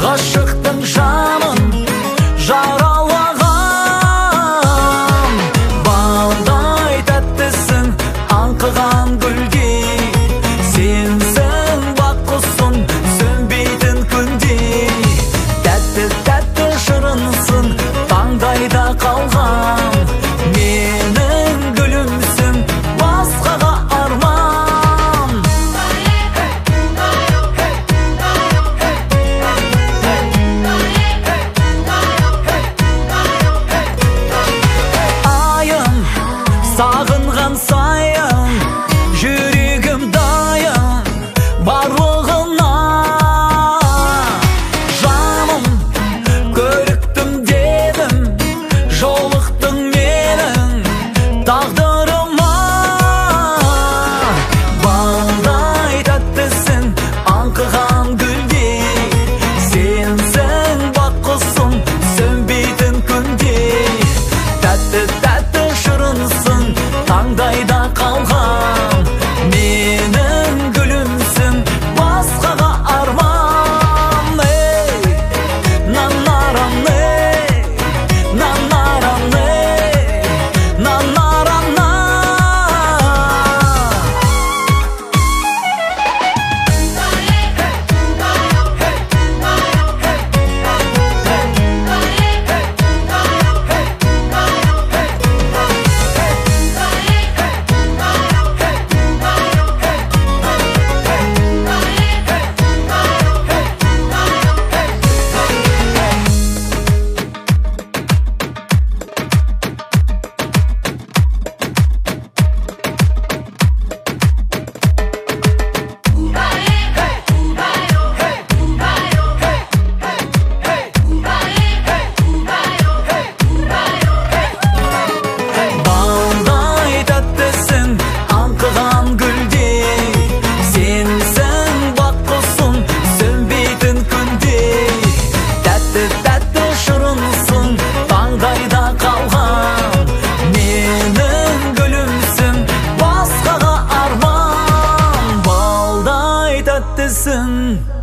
ғашықтың жанын жаралаған. Балдай тәттісің аңқыған гүлдей, сенсің бақ құсым сөнбейтін күндей. Тәтті шырынсың таңдайда қалған, менің гүлімсің басқаға арман. Айым сағынған сайын жүрегім дайын барлығына. Жаным көріктім дедім, жолықтың менің тағдырыма. Балдай тәттісің аңқыған гүлдей, сенсің бақ құсым сөнбейтін күндей. Тәтті шырынсың таңдайда қалған, менің гүлімсің басқаға арман. Ей, нанарам, ей, нанарам, ей, нанарам, на. Балдай тәттісің аңқыған гүлдей, сенсің бақ құсым сөнбейтін күндей. Тәтті шырынсың таңдайда қалған, менің гүлімсің басқаға арман. Балдай тәттісің